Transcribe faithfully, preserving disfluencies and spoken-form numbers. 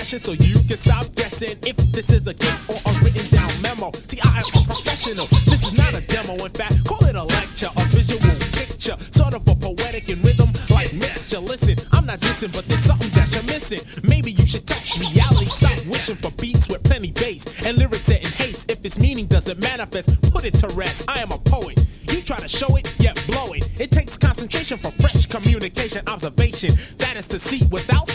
session so you can stop guessing if this is a gift or a written down memo. See, I am a professional. This is not a demo. In fact, call it a lecture, a visual picture, sort of a poetic in rhythm like mixture. Listen, I'm not dissing, but there's something that you're missing. Maybe you should touch reality. Stop wishing for beats with plenty bass and lyrics set in haste. If its meaning doesn't manifest, put it to rest. I am a poet. You try to show it, yet blow it. It takes concentration for fresh communication, observation. That is to see without